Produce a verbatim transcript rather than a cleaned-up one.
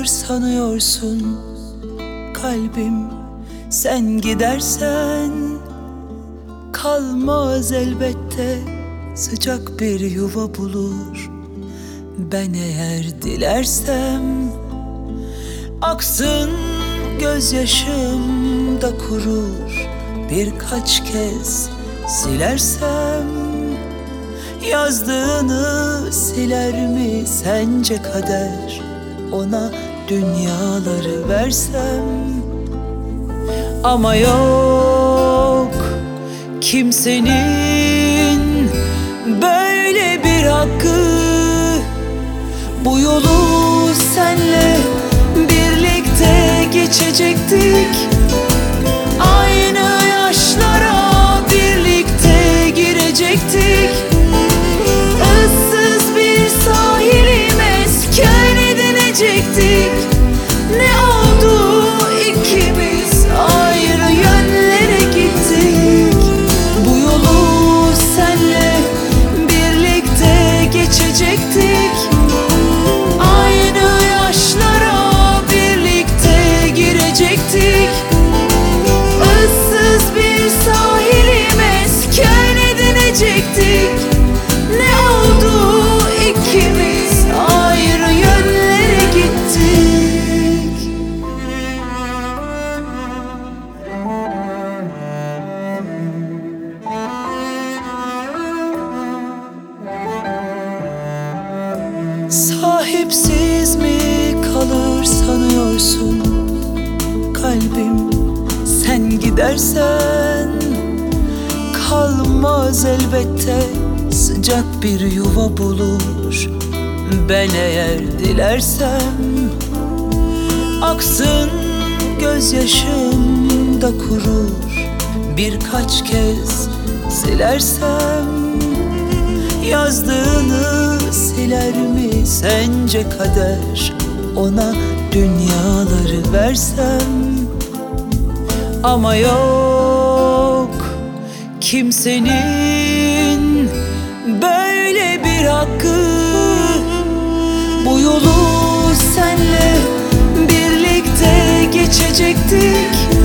sanıyorsun kalbim. Sen gidersen kalmaz elbette, sıcak bir yuva bulur. Ben eğer dilersem aksın gözyaşım da kurur. Birkaç kez silersem yazdığını siler mi sence kader? Ona dünyaları versem ama yok kimsenin böyle bir hakkı. Bu yolu senle birlikte geçecektik, aynı yaşlara birlikte girecektik. Issız bir sahili mesken edinecektik. Ne oldu, ikimiz ayrı yönlere gittik. Bu yolu senle birlikte geçecektik, aynı yaşlara birlikte girecektik. Issız bir sahili mesken edinecektik. Ne oldu, ikimiz ayrı yönlere gittik. Sahipsiz mi kalır sanıyorsun kalbim? Sen gidersen kalmaz elbette, sıcak bir yuva bulur. Ben eğer dilersem aksın gözyaşım da kurur. Birkaç kez silersem yazdığını siler mi sence kader? Ona dünyaları versem ama yok kimsenin böyle bir hakkı. Bu yolu senle birlikte geçecektik,